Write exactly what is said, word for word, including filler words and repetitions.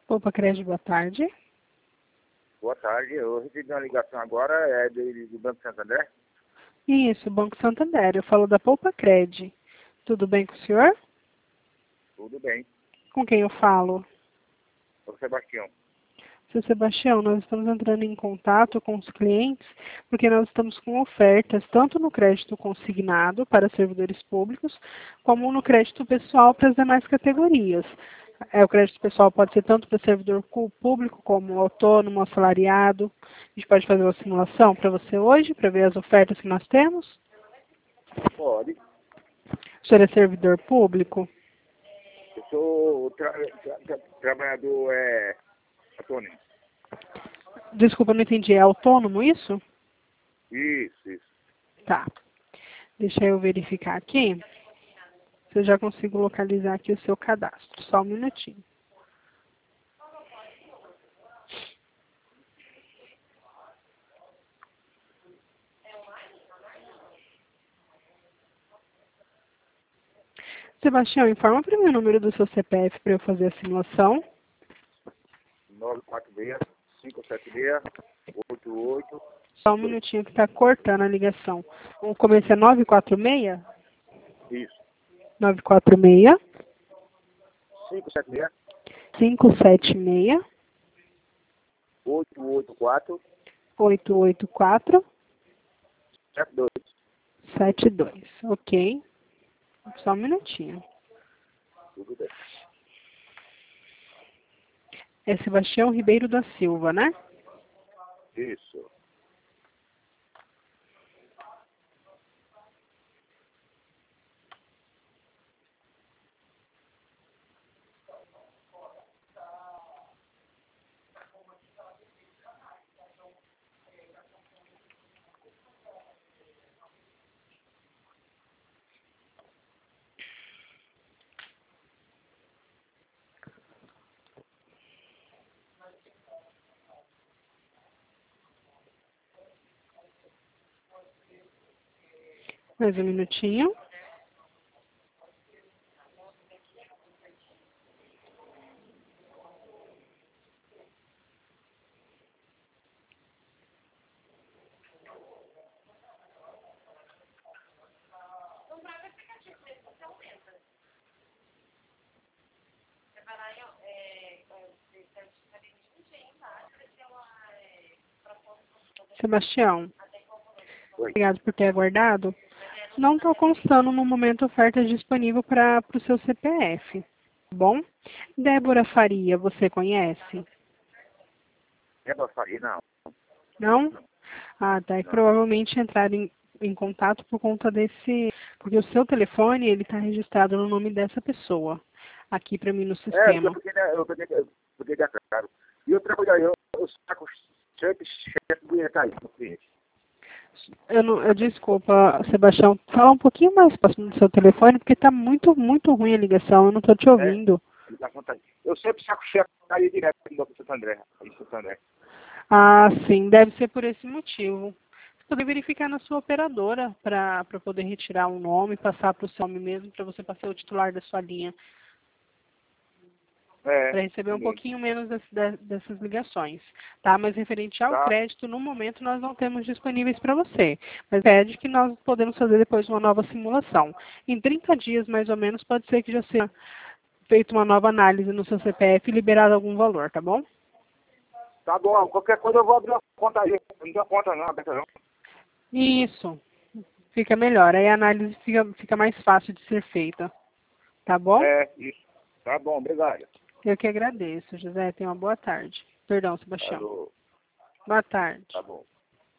Opa, Crédito, boa tarde. Boa tarde, eu recebi uma ligação agora, é do, do Banco Santander. Isso, Banco Santander. Eu falo da Poupa Cred. Tudo bem com o senhor? Tudo bem. Com quem eu falo? Ô Sebastião. Seu Sebastião, nós estamos entrando em contato com os clientes porque nós estamos com ofertas tanto no crédito consignado para servidores públicos como no crédito pessoal para as demais categorias. É, o crédito pessoal pode ser tanto para servidor público como autônomo, assalariado. A gente pode fazer uma simulação para você hoje, para ver as ofertas que nós temos? Pode. O senhor é servidor público? Eu sou tra tra tra trabalhador é, autônomo. Desculpa, não entendi. É autônomo isso? Isso, isso. Tá. Deixa eu verificar aqui. Se eu já consigo localizar aqui o seu cadastro. Só um minutinho. Sebastião, informa para mim o número do seu C P F para eu fazer a simulação. nove quatro seis, cinco sete seis, oito oito. Só um minutinho que está cortando a ligação. O começo é nove quatro seis? Isso. nove quatro seis, cinco sete seis, cinco sete seis, oito oito quatro, oito oito quatro, sete dois. sete dois. Ok. Só um minutinho. Tudo bem. É Sebastião Ribeiro da Silva, né? Isso. Mais um minutinho. Sebastião, Oi. obrigado por ter aguardado. Não estou constando no momento oferta disponível para o seu C P F. Tá bom? Débora Faria, você conhece? É pra fazer, não. Não? Ah, tá. E Não. provavelmente entraram em, em contato por conta desse... Porque o seu telefone, ele está registrado no nome dessa pessoa. Aqui para mim no É, eu sistema. peguei, eu peguei, eu peguei da cara. E eu trabalho, eu, eu saco sempre chefe do retalho do cliente. Eu, não, eu desculpa, Sebastião, fala um pouquinho mais próximo do seu telefone, porque está muito, muito ruim a ligação, eu não estou te É, ouvindo. eu sempre saco chefe aí direto no Banco Santo André. Em Santo André. Ah, sim, deve ser por esse motivo. Você poderia verificar na sua operadora para poder retirar um nome, passar para o seu nome mesmo, para você passar o titular da sua linha, É, para receber um sim. pouquinho menos desse, de, dessas ligações. Tá? Mas referente ao Tá. crédito, no momento nós não temos disponíveis para você. Mas pede que nós podemos fazer depois uma nova simulação. Em trinta dias, mais ou menos, pode ser que já seja feita uma nova análise no seu C P F e liberado algum valor, tá bom? Tá bom, qualquer coisa eu vou abrir uma conta aí. Não tem conta não, aberta não. Isso. Fica melhor. Aí a análise fica, fica mais fácil de ser feita. Tá bom? É, isso. Tá bom, obrigado. Eu que agradeço, José. Tenha uma boa tarde. Perdão, Sebastião. Alô, Boa tarde. tá bom.